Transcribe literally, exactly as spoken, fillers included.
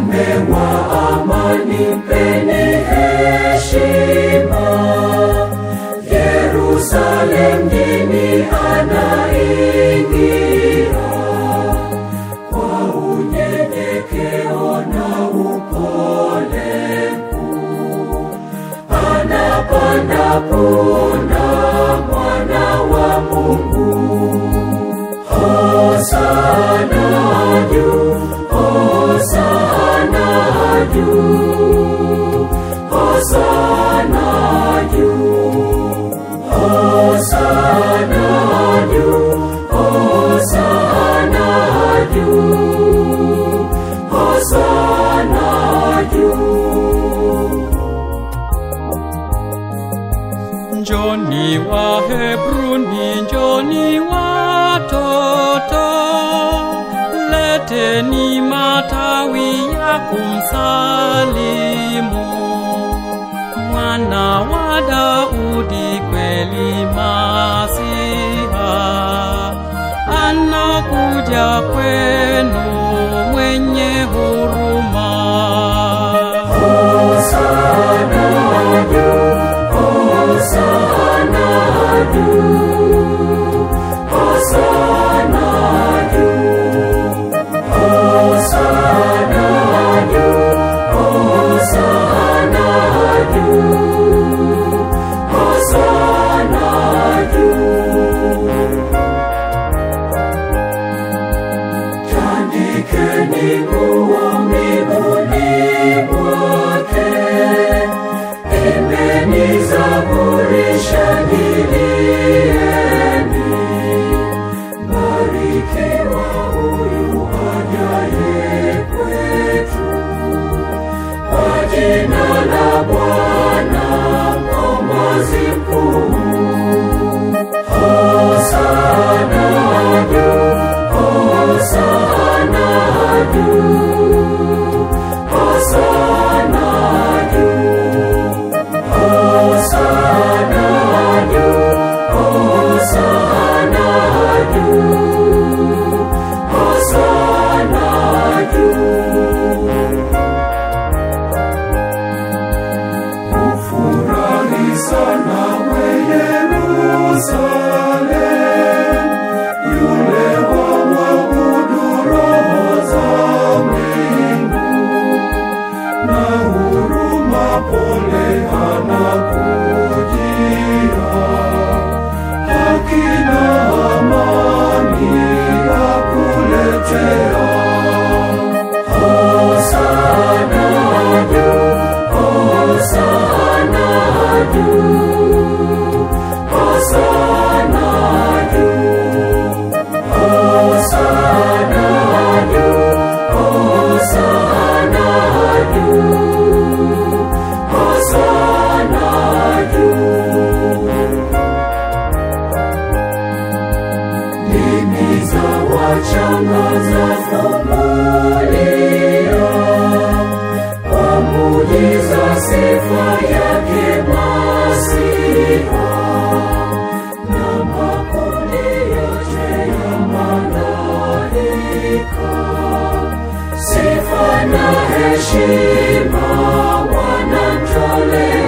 Mfalme wa amani, mpeni heshima. Yerusalemu mjini anaingia, kwa unyenyekeo na upole mkuu. Anapanda punda, mwana wa Mungu. Hosana juu, Hosana juu, Hosana juu, Hosana juu, Hosana juu, Hosana juu. Njoni Wahebruni, njoni watoto, leteni matawi ya kumsalimu Mwana wa Daudi, kweli Masiha. Anakuja kwenu mwenye huruma. Hosana juu, Hosana juu, Hosana juu, Hosana juu, Hosana juu, Hosana juu. Tandikeni nguo miguuni mwake, imbeni zaburi, shangilieni. Barikiwa huyu ajaye kwetu, kwa jina la Bwana Mkombozi mkuu. Hosana juu, Hosana juu, Hosana juu, Hosana juu, Hosana juu, Hosana juu. Ufurahi sana we Yerusalemu, yule wa mwabudu roho za mbingu, na huruma pole anakujia, haki na amani akuletea. Hosana juu, Hosana juu, Hosana juu, Hosana juu, Hosana juu, Hosana juu. Ndimi za wachanga zafunguliwa, kwa muujiza sifa yake Masiha. Na makundi yote ya malaika, sifa na heshima wanamtolea.